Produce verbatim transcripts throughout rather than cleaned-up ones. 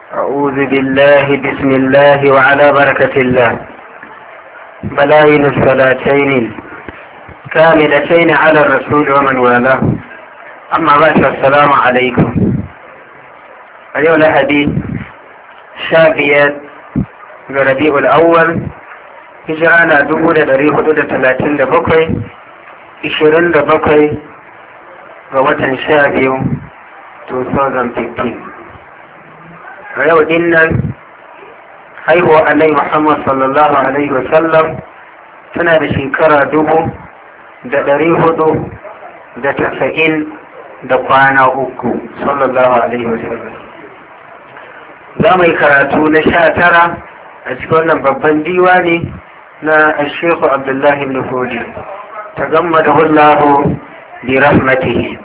أعوذ بالله بسم الله وعلى بركة الله. بلاين الصلاتين كاملتين على الرسول ومن والاه. أما بعد السلام عليكم. اليوم الحديث شافية ربيع الأول هجرانا دمودة دري حدود ثلاثين دبقي عشرين دبقي ووطن شافيو ألفين وخمستاشر. a yau din nan haihuwa annabi Muhammad sallallahu alaihi wasallam tana da shekara dubu da ɗari hudu da tasa'in da kwana uku sallallahu alaihi wasallam. Za mu yi karatu na sha tara a cikin wannan babban diwani na Sheikh Abdullahi ibn Fodi ta gamma da hullahu bi rahmatihi.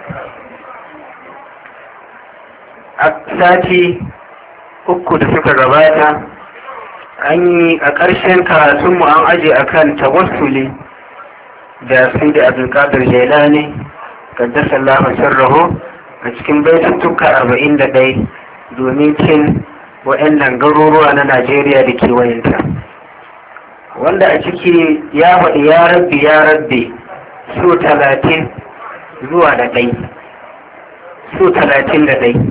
A sati uku da suka gabata an yi a ƙarshen karatunmu an aje a kan tawassuli da sai da abdulkadir jailani kaddasa Allah sirrahu a cikin baituttuka arba'in da ɗaya domin cin waɗannan garuruwa na Najeriya da kewayenta, wanda a ciki ya faɗi ya rabbi ya rabbi su talatin zuwa da ɗai su talatin da ɗai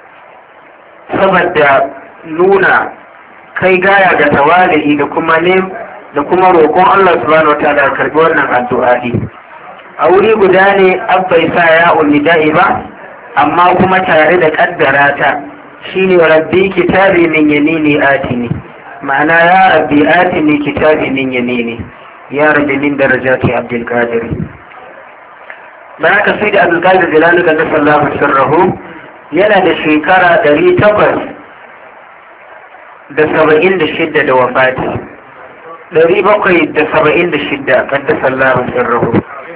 saboda nuna kai gaya ga tawali'i da kuma ne da kuma roƙon Allah subhanahu wataala ya karbi wannan addu'a'i. A wuri guda ne abbai sa ya da'i ba, amma kuma tare da kaddara ta shine rabbi kitabi min yamini atini, ma'ana ya rabbi atini kitabi min yamini, ya rabbi min darajati Abdul Qadir. Baraka sai da Abdul Qadir Jilani ga sallallahu sirrahu yana da shekara ɗari takwas da saba'in da shidda da wafati, ɗari bakwai da saba'in da shidda kaddasa Allah sirrahu.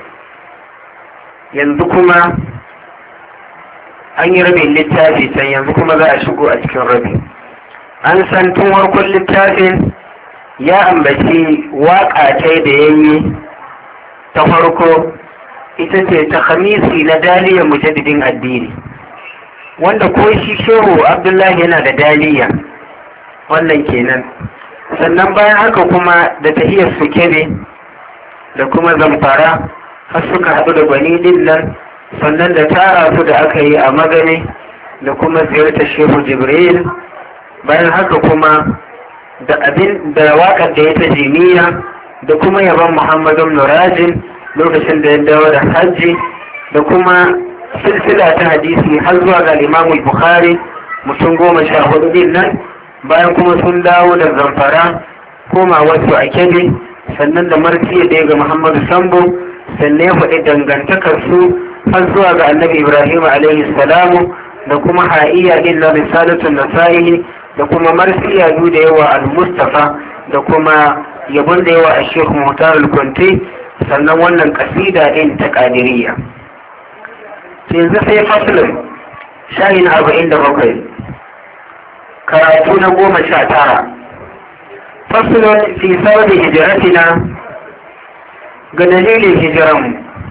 Yanzu kuma an yi rabin littafi can, yanzu kuma za a shigo a cikin rabi. An san tun warkon littafin ya ambaci waƙa ta da ya yi ta farko ita ce ta khamisi na daliyar mujaddidin addini, wanda ko shi shehu Abdullahi yana da daliya, wannan kenan. Sannan bayan haka kuma da tahiyar su kebe da kuma zamfara har suka haɗu da gwani din nan, sannan da tara su da aka yi a magani da kuma ziyartar shehu Jibril. Bayan haka kuma da abin da waƙar da ya ta jiniya da kuma yaban Muhammadu Nurajin lokacin da ya dawo da hajji da kuma silsila ta hadisi har zuwa ga Imam Bukhari mutum goma sha hudu din nan. Bayan kuma sun dawo da zamfara koma wasu a kebe, sannan da martiya da ga Muhammadu Sambo, sannan ya faɗi dangantakar su har zuwa ga Annabi Ibrahim alaihi salamu da kuma ha'iya din na risalatun nasa'ihi da kuma martiya biyu da yawa al-Mustafa da kuma yabon da yawa a Sheikh Muhtar al-Kunti, sannan wannan kasida din ta Qadiriyya. Yanzu sai fasilin shahin arba'in da bakwai karatu na goma sha tara. Fasilin fi sauri hijiratina ga dalilin hijiranmu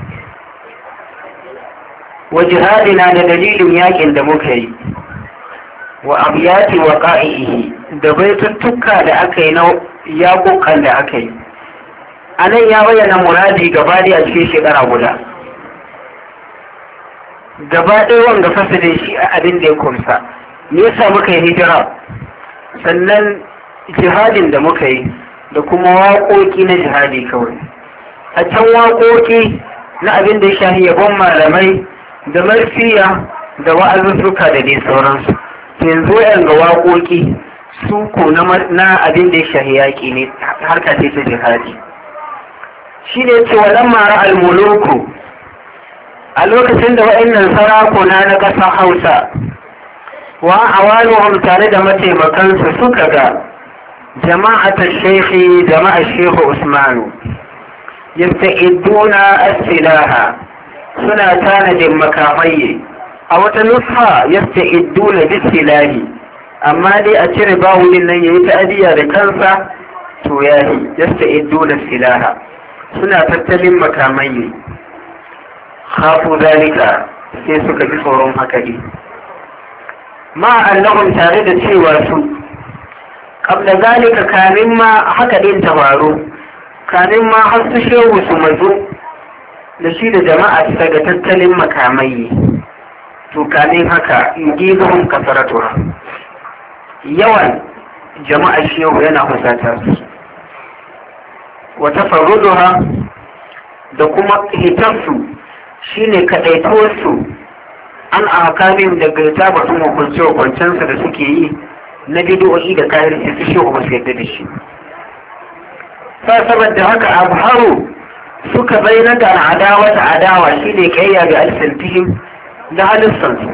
wa jihadina da dalilin yakin da muka yi wa abiyati wa qa'ihi da baituttuka da aka yi na yakukan da aka yi. A nan ya bayyana muradi gaba da a cikin shekara guda. Gaba ɗaya wanga fasalin shi a abin da ya kumsa. Me yasa muka yi hijira, sannan jihadin da muka yi da kuma waƙoƙi na jihadi kawai. A can waƙoƙi na abin da ya shahi yabon malamai da marfiya da wa'azuzzuka da dai sauransu. Yanzu yan ga waƙoƙi su ko na abin da ya shahi yaƙi ne, harka ce ta jihadi. Shi ne ce walan mara al-muluku a lokacin da wa'annan sarakuna na ƙasar Hausa wa awaluhum tare da mataimakansu suka ga jama'atar shekhi jama'ar shehu Usmanu yasta'iduna as-silaha, suna tanadin makamai. A wata nufa yasta'iduna bis-silahi, amma dai a cire bawulin nan yayi ta'adiya da kansa to yayi yasta'iduna as-silaha, suna tattalin makamai. Khafu zalika, sai suka ji tsoron haka ne. ma annahum tare da cewa su qabla zalika kamin ma haka din ta faru kamin ma har su shehu su mazo da shi da jama'a su daga tattalin makamai to kamin haka yujibuhum kasaratuha yawan jama'a shehu yana husata su wa tafarruduha da kuma hitarsu shine kadaituwarsu an ahkamin daga tabatun hukunce-hukuncensa da suke yi na bid'o'i da kahirci su shehu ba su yadda da shi sa saboda haka abharu suka bayyana da adawa ta adawa shine kayya ga alsantihim da halissansu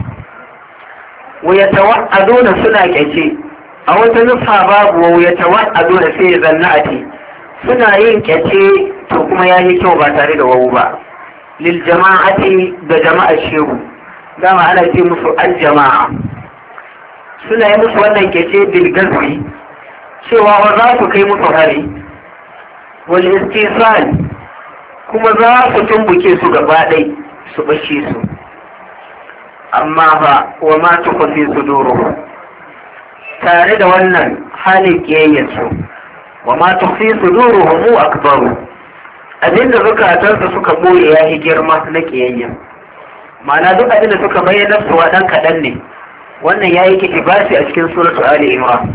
wa yatawa'aduna suna kyace a wata nufa babu wa yatawa'aduna sai ya zanna a ce suna yin kyace to kuma ya yi kyau ba tare da wawu ba lil jama'ati da jama'ar shehu dama ana ce musu aljama'a suna yi musu wannan kyace bil gazwi cewa wa za su kai musu hari wal istisal kuma za su tumbuke su gaba ɗai su bashe su amma fa wa ma tukfi suduruhum tare da wannan halin kiyayyarsu wa ma tukfi suduruhum akbaru abinda zukatansa suka boye ya yi girma na kiyayya ma'ana duk abinda suka bayyana su wa dan kaɗan ne wannan ya yi kitibasi a cikin suratu ali imran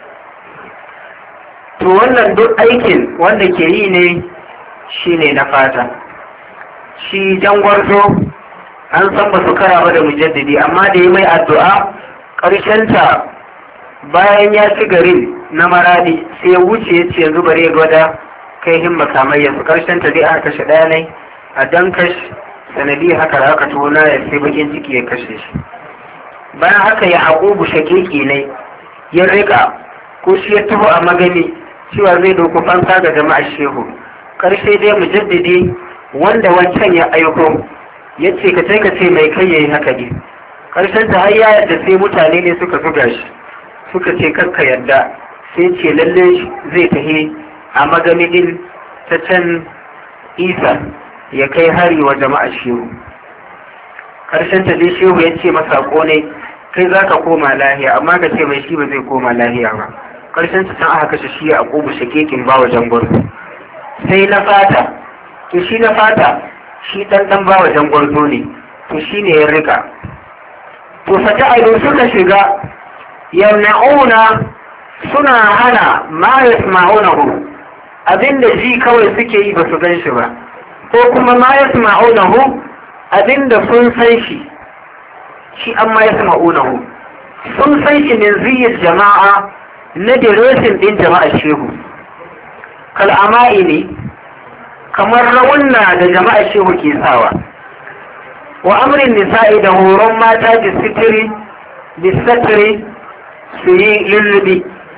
to wannan duk aikin wanda ke yi ne shine na fata shi jangwarzo an san ba su kara ba da mujaddidi amma da yi mai addu'a ta bayan ya ci garin na maradi sai ya wuce ya ce yanzu bare gwada kai himma kamar yanzu karshen ta dai aka kashe ɗaya ne a dan kash sanadi haka da aka tona ya sai bakin ciki ya kashe shi bayan haka ya haƙubu shakiki ne ya rika ko shi ya taho a magani cewa zai doko fansa ga jama'ar shehu karshe dai mujaddidi wanda wancan ya aiko ya ce ka ce ka ce mai kai yayi haka ne karshen ta har ya yadda sai mutane ne suka zuga shi suka ce kakka yadda sai ce lalle zai tahi a maganidin ta can isa ya kai hari wa jama'a shehu karshen ta dai shehu ya ce masa ne kai za ka koma lahiya amma ka ce mai shi ba zai koma lahiya ba karshen ta can aka kashe shi a ƙubu shakekin bawa jangon sai na fata to shi na fata shi ɗan ɗan bawa jangon ne to shi ne ya rika to fata ado suka shiga yamna'una suna hana ma yasma'unahu abinda ji kawai suke yi ba su gan shi ba ko kuma ma yasma'unahu abinda sun san shi shi an ma yasma'unahu sun san shi min ziyyar jama'a na diresin din jama'ar shehu kal'ama'i ne kamar rawunna da jama'ar shehu ke sawa wa amrin nisa'i da horon mata da sitiri da satiri su yi lullubi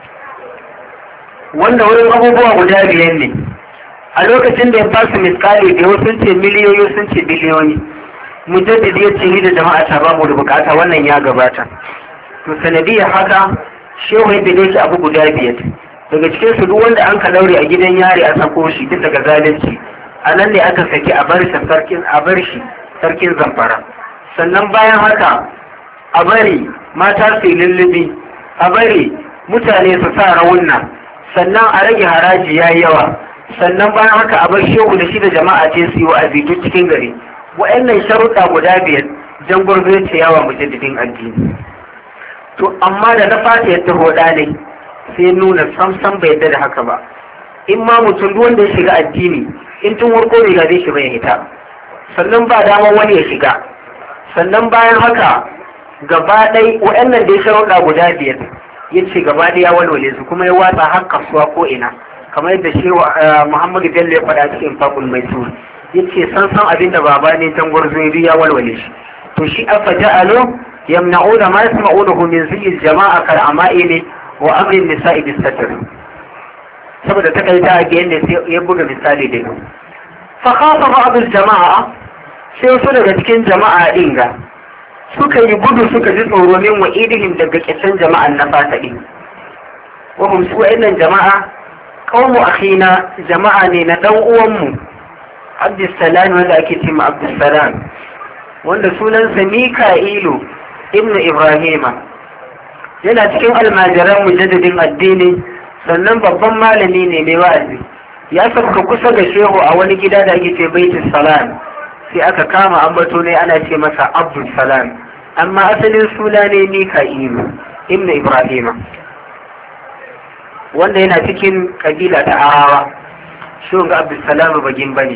wanda wurin abubuwa guda biyar ne a lokacin da ya fasu miskali da yau sun ce miliyoyi sun ce biliyoyi mujaddidi ya ce ni da jama'a ta ba mu da bukata wannan ya gabata to sanadiyar haka shehu ya bide shi abu guda biyar daga cikin su duk wanda an ka daure a gidan yari a sako shi duk daga zalunci a nan ne aka saki a bar shi sarkin a bar shi sarkin zamfara sannan bayan haka a bari mata su yi lullubi a bari mutane su sa rawunna sannan a rage haraji ya yi yawa sannan bayan haka a bar shehu da shi da jama'a ce su yi wa'azi duk cikin gari wa'annan sharuɗa guda biyar jan gwarzo ce yawa mujaddidin addini to amma da na fata yadda hoda ne sai nuna samsam bai yadda da haka ba in ma mutum duk wanda ya shiga addini in tun warko bai gade shi bai hita sannan ba damar wani ya shiga sannan bayan haka gaba ɗai wa'annan da ya sharuɗa guda biyar ya ce gaba ɗaya ya walwale su kuma ya watsa har kasuwa ko ina kamar yadda shi Muhammadu Bello ya faɗa cikin Fakul Maisur ya ce san san abin da baba ne can gwarzo ya walwale shi to shi afa ja'alu yamna'una ma yasma'unahu min zil jama'a kal ama'ili wa amrin nisa'i bis satr saboda ta kai ta ga yanda ya buga misali da yau fa khafa ba'd al jama'a sai su daga cikin jama'a din ga suka yi gudu suka ji tsoro min wa'idihim daga kisan jama'an na fataɗi wa hum su wa'annan jama'a qaumu akhina jama'a ne na dan uwanmu Abdussalam wanda ake ce ma Abdussalam wanda sunansa Mika'ilu ibn Ibrahima yana cikin almajiran mujaddidin addini, sannan babban malami ne mai wa'azi. Ya sauka kusa ga shehu a wani gida da ake ce baitul salam, sai aka kama ambato ne ana ce masa abdul salam, amma asalin suna ne mika'ilu ibn Ibrahima, wanda yana cikin kabila ta arawa. Shehun ga abdul salam bagin bane,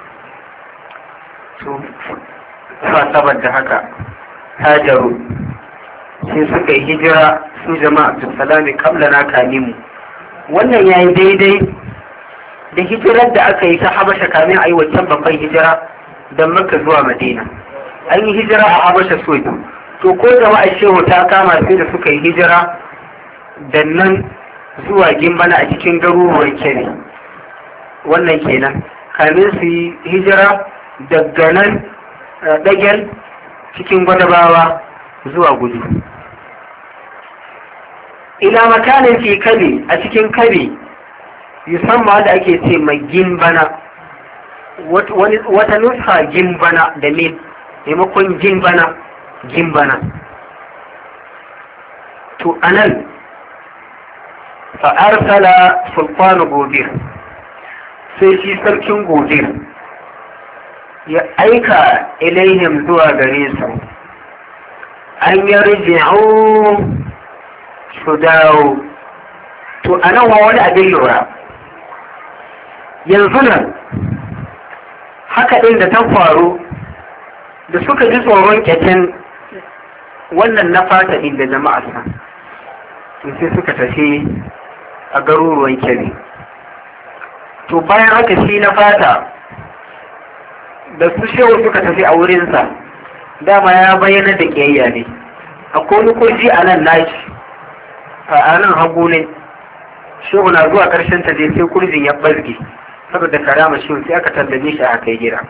to fa saboda haka hajaru sai suka yi hijira su jama'a abdul salam kabla na kanimu. Wannan yayi daidai da hijirar da aka yi ta Habasha kamin a yi wancan babban hijira don Makka zuwa Madina. An yi hijira a Habasha so biyu. To ko jama'a shehu ta kama sai da suka yi hijira da nan zuwa Gimbana a cikin garuruwan Kebbi. Wannan kenan. Kamin su yi hijira daga nan Dagel cikin Gwadabawa zuwa Gudu. Ila makanin fi Kabi a cikin Kabi musamman da ake ce mai gimbana, wata nusa gimbana da mil maimakon gimbana gimbana. To anan fa'arsala sultanu gobir, sai shi sarkin gobir ya aika ilaihim zuwa gare su an yi riji'u su dawo. To anan wa wani abin lura, yanzu nan haka ɗin da ta faru da suka ji tsoron ƙyacen wannan na fata ɗin da jama'arsa, to sai suka tafi a garuruwan Kebbi. To bayan haka shi na fata da su shehu suka tafi a wurinsa, dama ya bayyana da ƙiyayya ne. Akwai wani kurji a nan nashi a nan hagu ne, shehu na zuwa ƙarshen ta je sai kurjin ya ɓazge saboda karama shi, sai aka tallabe shi a kai gida.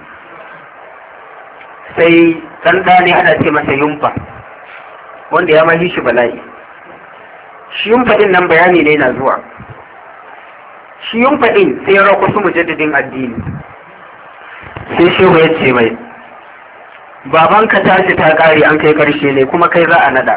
Sai ɗan ɗane ana ce masa yumfa, wanda ya mahi shi bala'i. Shi yumfa ɗin nan bayani ne na zuwa. Shi yumfa ɗin sai ya rako su mujaddidin addini. Sai shehu ya ce mai, babanka tashi ta ƙare an kai ƙarshe ne kuma kai za a naɗa.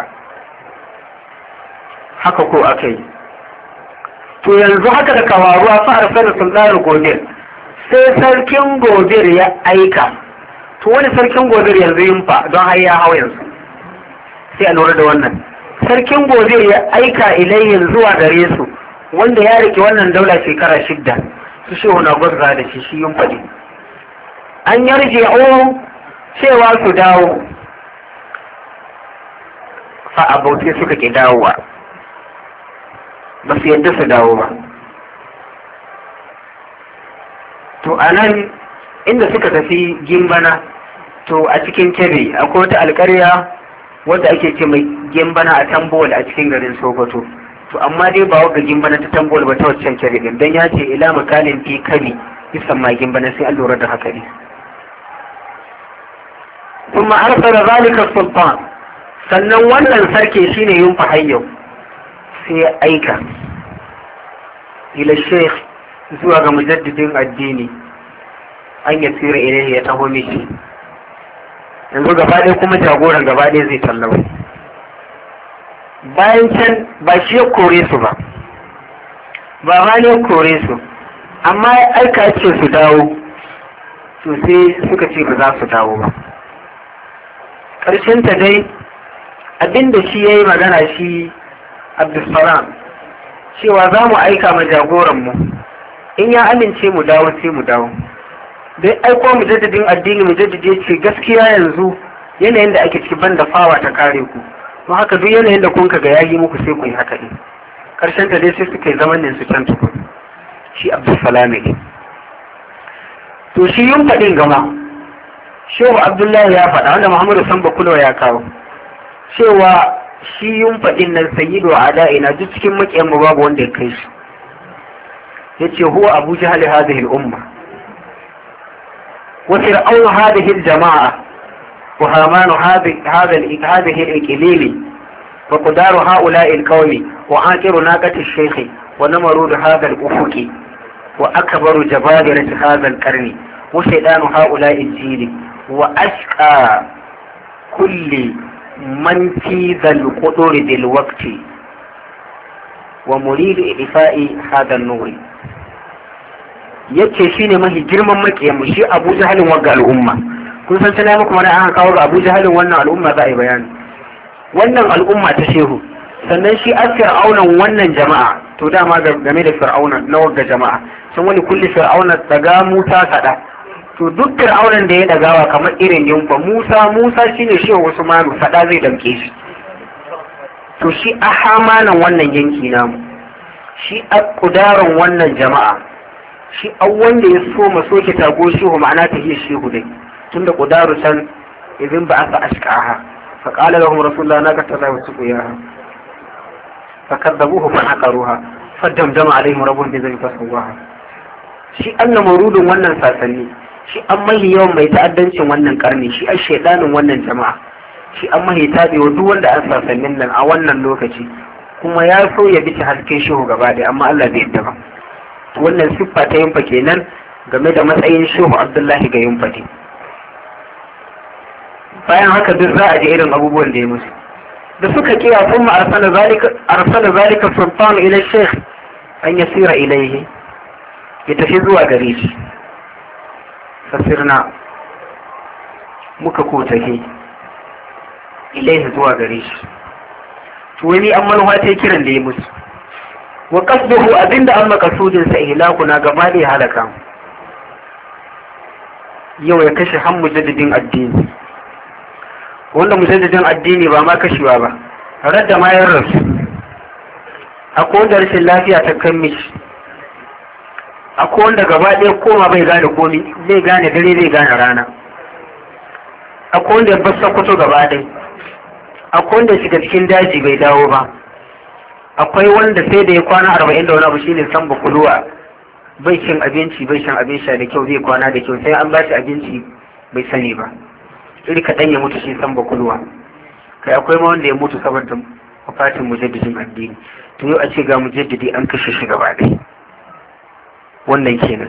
Haka ko aka yi. To yanzu haka da kawaruwa fara sanar sultanar gobir, sai sarkin gobir ya aika. To wani sarkin gobir yanzu yin fa don har ya hau yanzu, sai a lura da wannan. Sarkin gobir ya aika ilayhin zuwa gare su, wanda ya rike wannan daula shekara shidda, su shehu na gwazza da shi shi yin faɗi. An yarje o cewa su dawo, fa abautai suka ki dawowa, ba su yadda su dawo ba. To a nan inda suka tafi Gimbana, to a cikin Kebbi akwai wata alƙarya wadda ake ce mai Gimbana a Tambol a cikin garin Sokoto. To amma dai ba ga Gimbana ta Tambol ba ta waccan Kebbi din, dan ya ce ila makalin fi Kebbi bisan ma Gimbana, sai an lura da haka ne. Kuma arsala zalika sultan, sannan wannan sarki shine Yunfa Hayyau, sai ya aika ila sheikh zuwa ga mujaddidin addini an ya tsira ilaihi ya taho mishi. Yanzu gaba ɗaya kuma jagoran gaba ɗaya zai tallawa. Bayan can ba shi ya kore su ba, ba ma ne ya kore su, amma ya aika ce su dawo, to sai suka ce ba za su dawo ba. Ƙarshenta dai abinda shi ya yi magana shi Abdulsalam cewa za mu aika ma jagoranmu, in ya amince mu dawo sai mu dawo. Dai aiko mujaddidin addini mujaddidi ce gaskiya yanzu yanayin da ake ciki banda fawa ta kare ku, don haka duk yanayin da kun ga yayi muku sai ku yi haka ne. Karshen ta dai sai suka yi zaman nan su can tukun. Shi Abdulsalam ne. To shi yin faɗin gama Shehu Abdullahi ya faɗa, wanda Muhammadu Samba Kulwa ya kawo, cewa shi yin faɗin nan sayyidu a da'ina duk cikin maƙiyan mu babu wanda ya kai shi. Ya ce huwa Abu Jahal hadhihi al-umma wa fir'aun hadhihi al-jama'a wa haman hadhihi hadhihi al-iqlili wa qadaru ha'ula'i al-qawmi wa aqiru naqati ash-shaykh wa namarud hadha al-ufuqi wa akbaru jababirati hadha al-qarni wa shaydanu ha'ula'i al-jili wa ashqa kulli man fi zal quduri bil waqti wa muridu idfa'i hada nuri, yace shine mahi girman makiyamu shi Abu Jahalin wagga al'umma. kun san sai muku mana an kawo ga Abu Jahalin wannan al'umma za a yi bayani wannan al'umma ta shehu, sannan shi a fir'aunan wannan jama'a. To dama game da fir'auna na wagga jama'a sun wani kulli fir'auna daga Musa kada, to duk fir'aunan da ya dagawa kamar irin yunfa Musa Musa shine shehu Usmanu sada zai damke shi. to shi a hamanan wannan yanki namu, shi a kudaran wannan jama'a, shi a wanda ya so masoke tago shehu ma'ana ta yi shehu dai tunda kudaru can idan ba aka ashkaha fa qala lahum rasulullah na katala wa suqiyaha fa kadzabuhu fa aqaruha fa damdama alaihim rabbun bi dhalika fasawaha. shi anna murudun wannan sasanni, shi an mai yawan mai ta'addancin wannan karni, shi an shaidanin wannan jama'a, shi an mai tabe wa duk wanda an sasannin nan a wannan lokaci, kuma ya so ya bi ta hasken shehu gaba da amma Allah bai yadda ba. wannan siffa ta yunfa kenan game da matsayin shehu Abdullahi ga yunfa ne. bayan haka duk za a ji irin abubuwan da ya musu da suka kiya kuma arsala zalika arsala zalika sultan ila shaykh an yasira ilayhi, ya tafi zuwa gare shi. fasirna muka ko tafi ilayhi zuwa gare shi. to wani an manuwa ta kiran da ya musu wa qasduhu abinda an makasudin sa ihlakuna gaba da ya halaka yau ya kashe han mujaddidin addini, wanda mujaddidin addini ba ma kashewa ba radda ma yan rasu. akwai wanda rashin lafiya ta kan mishi, akwai wanda gaba ɗaya koma bai gane komi, bai gane dare bai gane rana, akwai wanda ya bar sakwato gaba ɗaya, akwai wanda shiga cikin daji bai dawo ba, akwai wanda sai da ya kwana arba'in da wani abu shine san bakuluwa, bai cin abinci bai shan abin sha da kyau, zai kwana da kyau, sai an ba shi abinci bai sani ba, iri kaɗan ya mutu shi san bakuluwa. kai akwai ma wanda ya mutu saboda wafatin mujaddidin addini. to yau a ce ga mujaddidi an kashe shi gaba ɗaya, wannan kenan.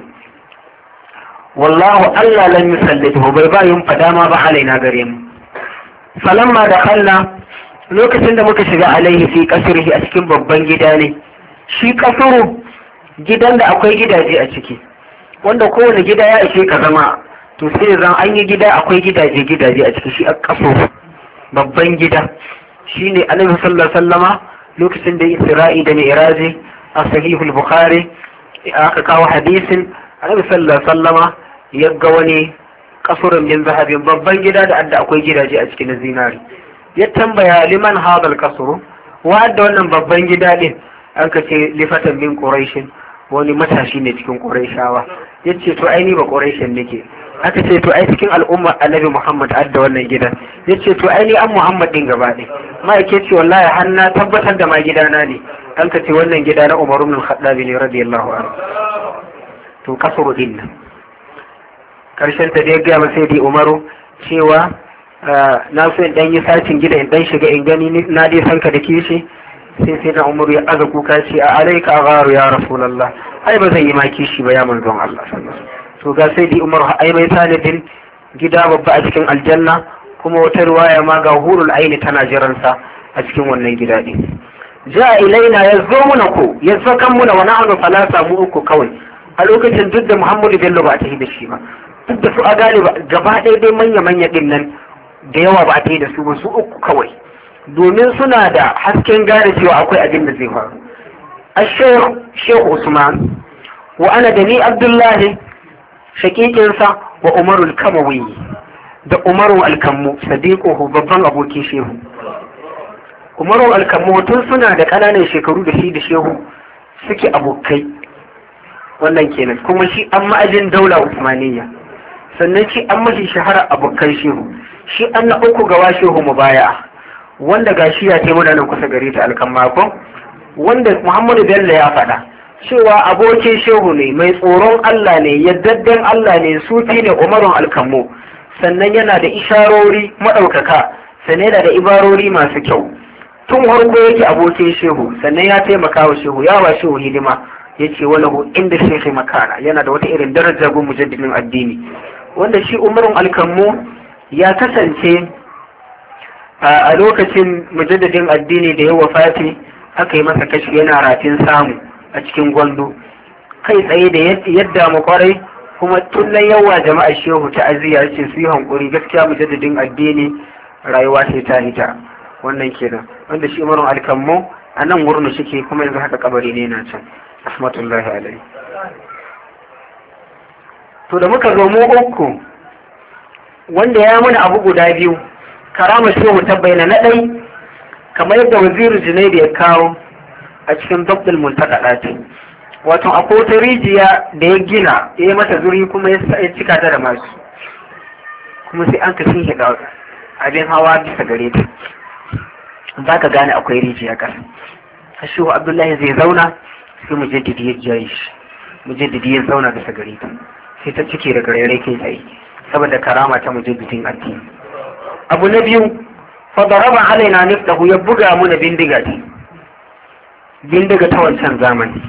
wallahu Allah lan yusallatu bai ba yin fada ma ba alaina gare mu. falamma da kalla lokacin da muka shiga alaihi fi kasrihi a cikin babban gida ne, shi kasuru gidan da akwai gidaje a ciki, wanda kowane gida ya ishe ka zama, to sai zan an yi gida akwai gidaje gidaje a ciki, shi a kasuru babban gida. shine Annabi sallallahu alaihi wasallama lokacin da Isra'i da Mi'raji a sahihul Bukhari aka kawo hadisin, Annabi sallallahu alaihi wasallama ya ga wani kasurin min zahabin babban gida da adda akwai gidaje a cikin zinari. ya tambaya liman hadal kasuru, wa da wannan babban gida din, an ka ce lifatan min quraishin, wani matashi ne cikin quraishawa. yace to ai ni ba quraishin nake. aka ce to ai cikin al'umma Annabi Muhammad adda wannan gidan. yace to ai ni an Muhammad din gaba ɗaya. ma yake ce wallahi har na tabbatar da ma gidana ne. an ka ce wannan gida na Umar ibn al-Khattab ne radiyallahu anhu. to kasuru din nan karshen ta da ya gaya masa dai Umaru cewa na so in dan yi sacin gida in dan shiga in gani na dai sanka da kishi. sai sai na Umaru ya aza kuka ce a alaika agharu ya rasulullah, ai ba zan yi ma kishi ba ya manzon Allah sallallahu alaihi wasallam. to ga sai dai Umaru ai mai tanadin gida babba a cikin aljanna, kuma wata riwaya ma ga hurul aini tana jiransa a cikin wannan gida din. ja ilaina yazo muna ko yazo kan muna wa nahnu falasa mu uku kawai a lokacin duk da Muhammadu Bello ba ta yi da shi ba, duk da su a gane ba gaba ɗaya dai manya-manya ɗin nan da yawa ba ta yi da su ba, su uku kawai, domin suna da hasken gane cewa akwai abin da zai faru. a shehu Usman wa ana da ni Abdullahi shakikinsa wa Umaru al-Kamawi da Umaru al-Kammu sadiquhu babban abokin shehu. Umaru al-Kammu tun suna da ƙananan shekaru da shi da shehu suke abokai, wannan kenan. kuma shi an ma'ajin daula Usmaniyya, sannan shi an mashi shahara abokan shehu. shi an na uku gawa shehu mubaya, wanda gashi ya ce muna nan kusa gare ta alkan mako, wanda Muhammadu Bello ya faɗa cewa abokin shehu ne, mai tsoron Allah ne, yaddadden Allah ne, sufi ne Umarun alkammu, sannan yana da isharori maɗaukaka, sannan yana da ibarori masu kyau. tun harko yake abokin shehu, sannan ya taimaka wa shehu, ya wa shehu hidima. yace walahu inda shehi makana, yana da wata irin daraja gun mujaddidin addini. wanda shi Umarun alkammu ya kasance a lokacin mujaddadin addini da ya wafati aka yi masa kashi yana rafin samu a cikin gwando kai tsaye da yadda mu kwarai, kuma tun nan yawa jama'a shehu ta aziya ce su yi hankuri, gaskiya mujaddadin addini rayuwa sai ta hita. Wannan kenan wanda shi umarun alkammo a nan wurin suke, kuma yanzu haka kabari ne na can, rahmatullahi alaihi. To da muka zo mu uku, wanda ya mana abu guda biyu, karama shehu ta bayyana na ɗai kamar yadda wazirin Junaidu ya kawo a cikin dabdul multaqada ce, wato akwai wata rijiya da ya gina ya yi mata zuri kuma ya cika ta da masu, kuma sai an kashin hida abin hawa bisa gare ta, za ka gane akwai rijiya ƙasa. Shehu Abdullahi zai zauna sai mujaddidi ya jaye shi, mujaddidi ya zauna bisa gare ta, sai ta cike da garere kai tsaye saboda karama ta mujaddidin addini. Abu na biyu, fadaraba alaina niftahu, ya buga mu da bindiga ce, bindiga ta wancan zamani,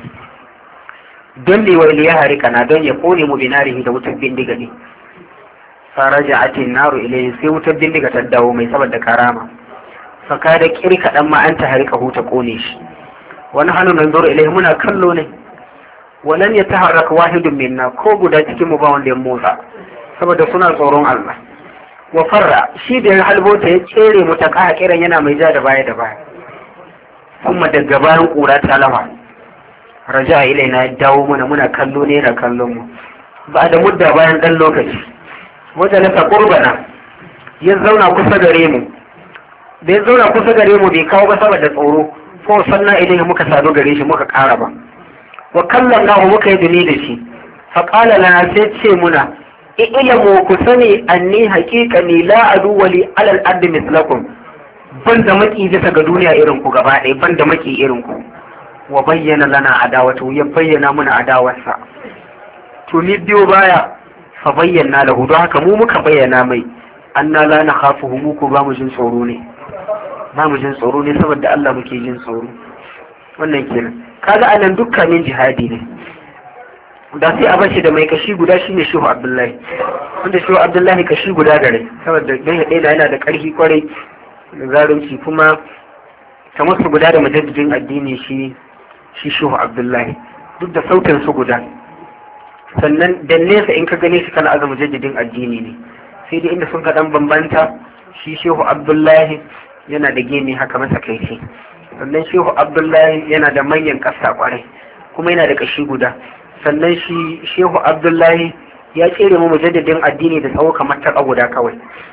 don ne wai ya harika na don ya kone mu binarihi da wutar bindiga ne. Faraja atin naru ilayhi, sai wutar bindiga ta dawo mai saboda karama. Faka da kiri kaɗan ma an ta harika huta kone shi. Wani hannu nan zuru ilayhi, muna kallo ne. Walan ya taharraka wahidun minna, ko guda cikin mu ba wanda ya motsa, saboda suna tsoron Allah. Wa farra, shi da ya halbota ya tsere mu ta kaha kiran yana mai ja da baya da baya. Kuma daga bayan kura ta lafa. Raja ilaina ya dawo muna muna kallo ne da kallon mu. Ba da mudda bayan dan lokaci. Wajen nasa kurbana ya zauna kusa gare mu. Da ya zauna kusa gare mu bai kawo ba saboda tsoro. Ko sannan idan muka sadu gare shi muka kara ba. Wa kallon nahu muka yi duni da shi. Faƙala lana sai ce muna, ilamu ku sani anni haƙiƙani la adu wali alal ardi mislakum, ban da maki bisa ga duniya irin ku gaba ɗaya, ban da maki irin ku. Wa bayyana lana adawatu, ya bayyana muna adawarsa. To ni biyo baya fa bayyana lahu, don haka mu muka bayyana mai anna la nakhafuhu, mu ku ba mu jin tsoro ne, ba mu jin tsoro ne saboda Allah muke jin tsoro. Wannan kenan kaga anan dukkanin jihadi ne. Da sai a bashi da mai kashi guda shine Shehu Abdullahi, wanda Shehu Abdullahi kashi guda gare, saboda dan ya da yana da ƙarfi kwarai da zarunci, kuma kamar su guda da mujaddidin addini shi shi Shehu Abdullahi, duk da sautin su guda. Sannan da nesa in ka gane shi kana azama mujaddidin addini ne, sai dai inda sun ka dan bambanta, shi Shehu Abdullahi yana da gemi haka masa kai shi, sannan Shehu Abdullahi yana da manyan ƙasa kwarai, kuma yana da kashi guda. Sannan shi Shehu Abdullahi ya tsere mu mujaddidin addini da tsawo kamar ta guda kawai.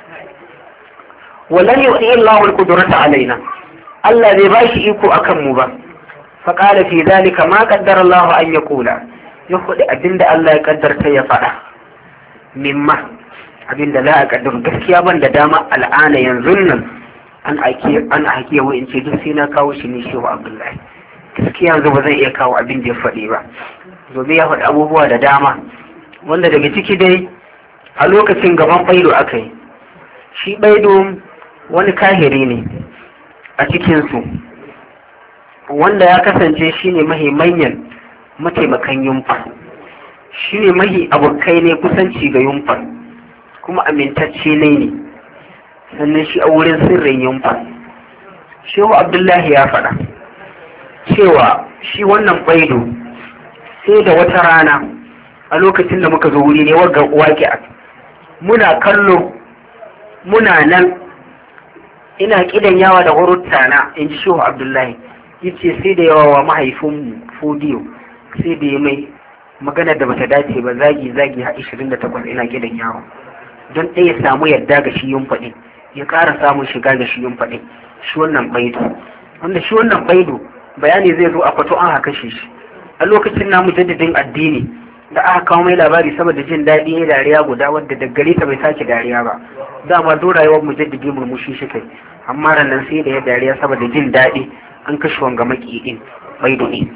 Walan yu'ti Allahu al-qudrata alaina, Allah bai ba shi iko akan mu ba. Fa qala fi dhalika ma qaddara Allahu an yaqula, ya faɗi abinda Allah ya kaddarta ya faɗa. Mimma abinda la a kaddaru, gaskiya ban da dama al'ana yanzu nan an aiki an aiki wa in ce duk sai na kawo shi ne Shehu Abdullahi. Gaskiya yanzu ba zan iya kawo abin da ya faɗi ba. Domin ya faɗi abubuwa da dama, wanda daga ciki dai a lokacin gaban baido aka yi. Shi baido wani kahiri ne a cikinsu, wanda ya kasance shi ne mahi manyan mataimakan yumfa, shi ne mahi abokai ne kusanci ga yumfa, kuma amintacce ne ne, sannan shi a wurin sirrin yumfa. Shehu Abdullahi ya faɗa cewa shi wannan baido sai da wata rana a lokacin da muka zo wuri ne wagga waƙi, muna kallo muna nan ina kidan yawa da hurutta na, in ji Shehu Abdullahi, yace sai da yawa wa mahaifinmu fodiyo sai da ya mai magana da bata dace ba, zagi zagi har ishirin da takwas ina kidan yawa, don ɗaya samu yadda ga shi yin faɗi, ya ƙara samun shiga ga shi yin faɗi. Shi wannan baido, wanda shi wannan baido bayani zai zo a kwato an haka shi shi a lokacin namu jaddadin addini, da aka kawo mai labari saboda jin daɗi ya dariya guda wadda da gare ta bai sake dariya ba. Dama do rayuwar mujaddidi murmushi shi kai, amma ranar sai da ya dariya saboda jin daɗi an kashe wanga makiɗin baido ne.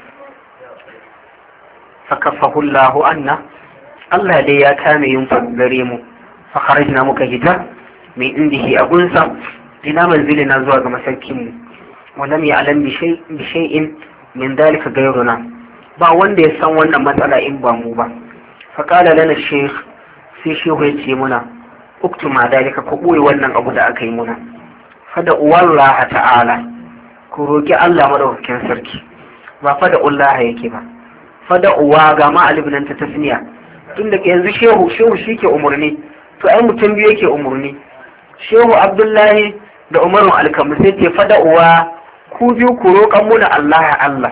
Fakaffahu Allahu anna, Allah dai ya kame yin gare mu. Fa kharajna muka hita mai indihi a gunsa, ina manzilina zuwa ga masaukin mu. Wa lam ya'lam bi shay'in min dalika gairuna, ba wanda ya san wannan matsala in ba mu ba. Faƙala lana sheikh, sai shehu ya ce muna, uktu ma dalika, ku ɓoye wannan abu da aka yi muna. fada uwallaha ta'ala, ku roƙi Allah madaukakin sarki, ba fada ullaha yake ba, fada uwa ga ma alif nan ta tasniya, tun da yanzu shehu shehu shi ke umarni, to ai mutum biyu yake umarni, shehu Abdullahi da Umaru Alkamu sai ce fada uwa ku biyu ku roƙan muna Allah ya Allah,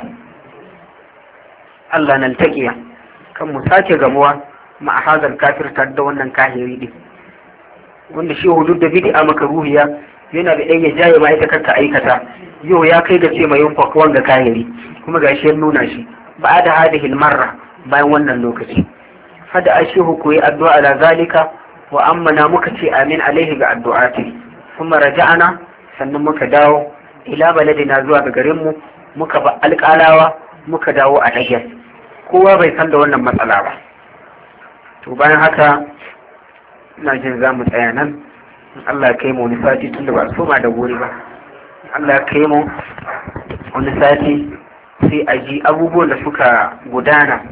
Allah nan taƙiya, kan mu sake gamuwa ma a hazar kafir tare da wannan kahiri din, wanda shehu duk da bid'a makaruhiya yana da ɗaya jaye ma ita karka aikata, yau ya kai ga ce mai yin fakwan ga kahiri kuma ga shi nuna shi ba da hadihil marra bayan wannan lokaci. Fada a shehu ku yi addu'a ala zalika wa ammana muka ce amin alaihi ga addu'ati, kuma raja'ana sannan muka dawo ila baladina zuwa ga garinmu, muka ba alƙalawa muka dawo a ɗagen, kowa bai san da wannan matsala ba. To bayan haka ina jin za mu tsaya nan, Allah ya kai mu wani sati tun da ba su ma da gori ba, Allah ya kai mu wani sati sai a ji abubuwan da suka gudana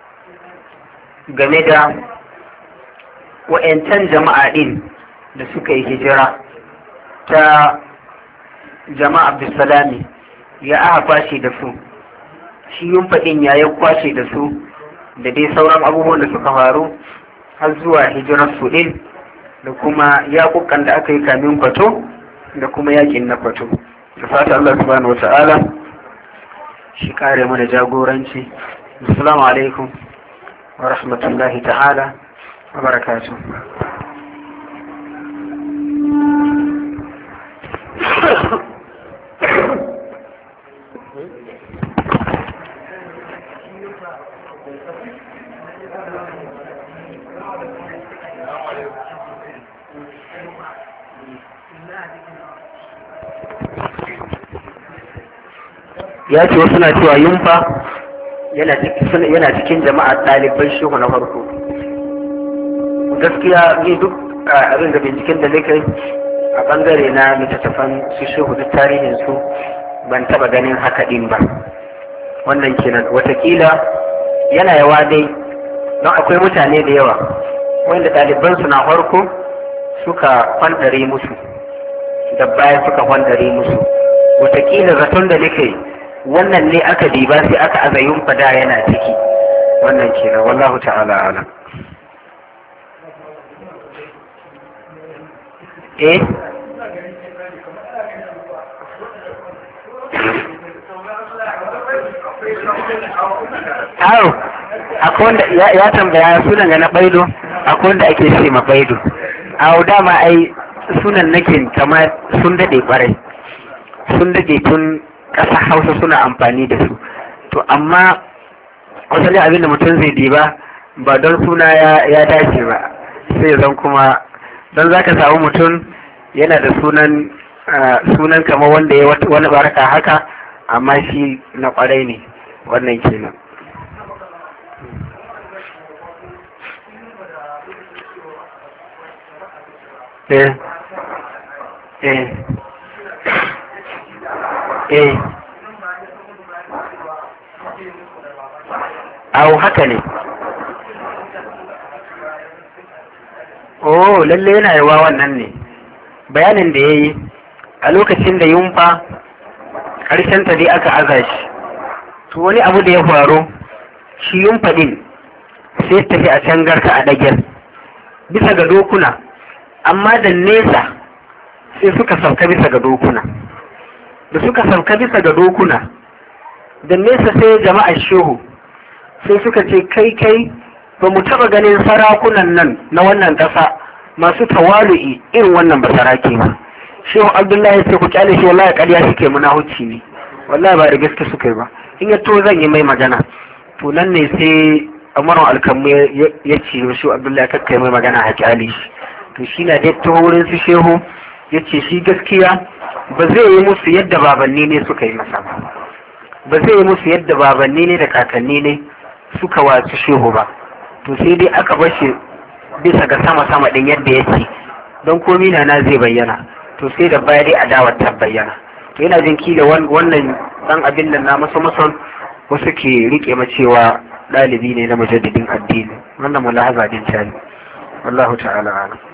game da wa'yancan jama'a ɗin da suka yi hijira ta jama'a Abdulsalami, ya aka kwashe da su, shi yin faɗin ya yi kwashe da su da dai sauran abubuwan da suka faru har zuwa hijirar su ɗin da kuma yaƙuƙan da aka yi kamin kwato da kuma yaƙin na kwato. Da fata Allah subhanahu wa ta'ala shi kare mana jagoranci. Assalamu alaikum wa rahmatullahi ta'ala wa barakatuh. Ya ce wasu na cewa yunfa yana cikin jama'ar ɗaliban shehu na farko. Gaskiya ni duk abin da binciken da nake a bangare na littattafan su shehu duk tarihin su ban taba ganin haka din ba. Wannan kenan watakila yana yawa dai don akwai mutane da yawa wanda ɗaliban su na farko suka kwandare musu da baya suka kwandare musu. Watakila zaton da nake wannan ne aka diba sai aka azayun fada yana ciki. Wannan kenan wallahu ta'ala alam. eh Awo, akwai wanda ya tambaya sunan ga na baido, akwai wanda ake ce ma baido. Awo dama ai sunan nake kamar sun dade kwarai. Sun dade tun ƙasa Hausa suna amfani da su. To amma wasu abin da mutum zai diba ba don suna ya dace ba. Sai zan kuma don za ka samu mutum yana da sunan sunan kamar wanda ya wani baraka haka, amma shi na kwarai ne. Wannan kenan. eh eh eh au haka ne. Oh, lalle yana yawa wannan ne bayanin da ya yi a lokacin da yunfa ƙarshen ta dai aka aza shi. To wani abu da ya faru, shi yunfa din sai tafi a can garka a ɗagen bisa ga dokuna, amma da nesa sai suka sauka bisa ga dokuna. Da suka sauka bisa ga dokuna da nesa sai jama'a shehu sai suka ce kai kai ba mu taba ganin sarakunan nan na wannan ƙasa masu tawalu'i irin wannan basarake ba. Shehu Abdullahi ya ce ku kyale shi, wallahi ƙarya suke munahuci ne, wallahi ba da gaske suka yi ba, in ya to zan yi mai magana. To nan ne sai Umaru Alkamu ya ce Shehu Abdullahi kakka yi mai magana a kyale shi. To shi na dai ta wurin su shehu ya ce shi gaskiya ba zai yi musu yadda babanni ne suka yi masa ba, ba zai yi musu yadda babanni ne da kakanni ne suka wasu shehu ba. To sai dai aka bar shi bisa ga sama-sama ɗin yadda ya ce, don komi na na zai bayyana. To sai da baya dai adawar ta bayyana. To yana jin kila wannan ɗan abin da na maso mason wasu ke rike ma cewa ɗalibi ne na mujaddidin addini. Wannan mulahaza din tani. Wallahu ta'ala alam.